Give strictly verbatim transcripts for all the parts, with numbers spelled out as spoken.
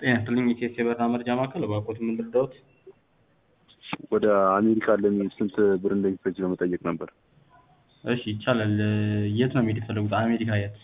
ጤና ይስጥልኝ የኢቲኤስ የበረራ መረጃ ማዕከል፣ እባክዎት ምን ልርዳዎት? ወደ አሜሪካ ለመሄድ ስንት ብር እንደሚፈጅ ለመጠየቅ ነበር። እሺ ይቻላል። የት ነው መሄድ የፈለጉት? አሜሪካ የት?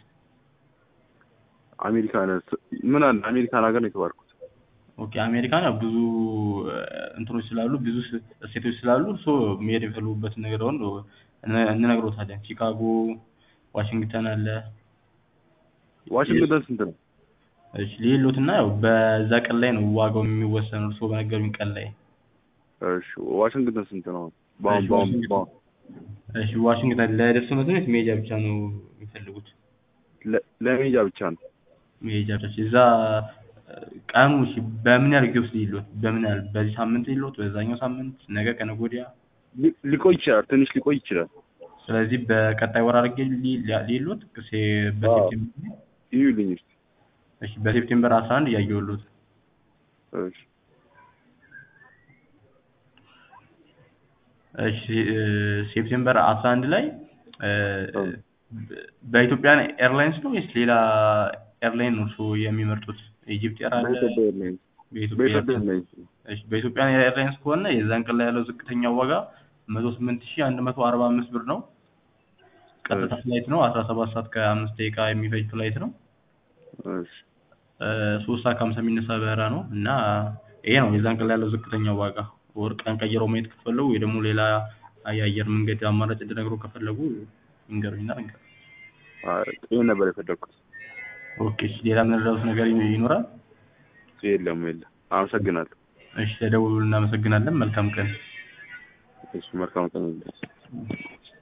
አሜሪካ ምን አለ አሜሪካን ሀገር ነው የተባልኩት። ኦኬ አሜሪካን ያው ብዙ እንትኖች ስላሉ ብዙ ስቴቶች ስላሉ እርስዎ መሄድ የሚፈልጉበትን ነገር አሁን እንነግሮታለን። ቺካጎ፣ ዋሽንግተን አለ። ዋሽንግተን ስንት ነው? እሺ ልሂድልዎትና ያው በዛ ቀን ላይ ነው ዋጋው የሚወሰነው እርስዎ በነገሩኝ ቀን ላይ። እሺ ዋሽንግተን ስንት ነው? በአሁን በአሁን በአሁን እሺ ዋሽንግተን ለደርሶ መልስ ነው መሄጃ ብቻ ነው የሚፈልጉት? ለመሄጃ ብቻ ነው። መሄጃ ብቻ። እዛ ቀኑ እሺ በምን ያህል ጊዜ ውስጥ ልሂድልዎት? በምን ያህል በዚህ ሳምንት ልሂድልዎት? በዛኛው ሳምንት? ነገ ከነገ ወዲያ? ሊቆይ ይችላል፣ ትንሽ ሊቆይ ይችላል። ስለዚህ በቀጣይ ወር አድርጌ ልሂድልዎት? በሴፕቴምበር ይዩልኝ እስኪ። እሺ በሴፕቴምበር አስራ አንድ እያየሁልዎት። እሺ እሺ ሴፕቴምበር አስራ አንድ ላይ በኢትዮጵያን ኤርላይንስ ነው ወይስ ሌላ ኤርላይን ነው እርስዎ የሚመርጡት? ኢጂፕት ኤር አለ? በኢትዮጵያ ኤርላይንስ። በኢትዮጵያ ኤርላይንስ። እሺ በኢትዮጵያ ኤርላይንስ ከሆነ የዛን ቀን ላይ ያለው ዝቅተኛው ዋጋ መቶ ስምንት ሺህ አንድ መቶ አርባ አምስት ብር ነው። ቀጥታ ፍላይት ነው። አስራ ሰባት ሰዓት ከአምስት ደቂቃ የሚፈጅ ፍላይት ነው። እሺ ሶስት ሰዓት ከሀምሳ የሚነሳ በረራ ነው እና ይሄ ነው የዛን ቀን ላይ ያለው ዝቅተኛው ዋጋ። ወር ቀን ቀይረው ማየት ከፈለጉ ወይ ደግሞ ሌላ የአየር መንገድ አማራጭ እንድነግርዎ ከፈለጉ ይንገሩኝና ልንገርዎ። አይ ይሄን ነበር የፈለኩት። ኦኬ እሺ ሌላ የምንረዳዎት ነገር ይኖራል? የለም የለም። አመሰግናለሁ። እሺ ለደወሉልን እናመሰግናለን። መልካም ቀን። እሺ መልካም ቀን።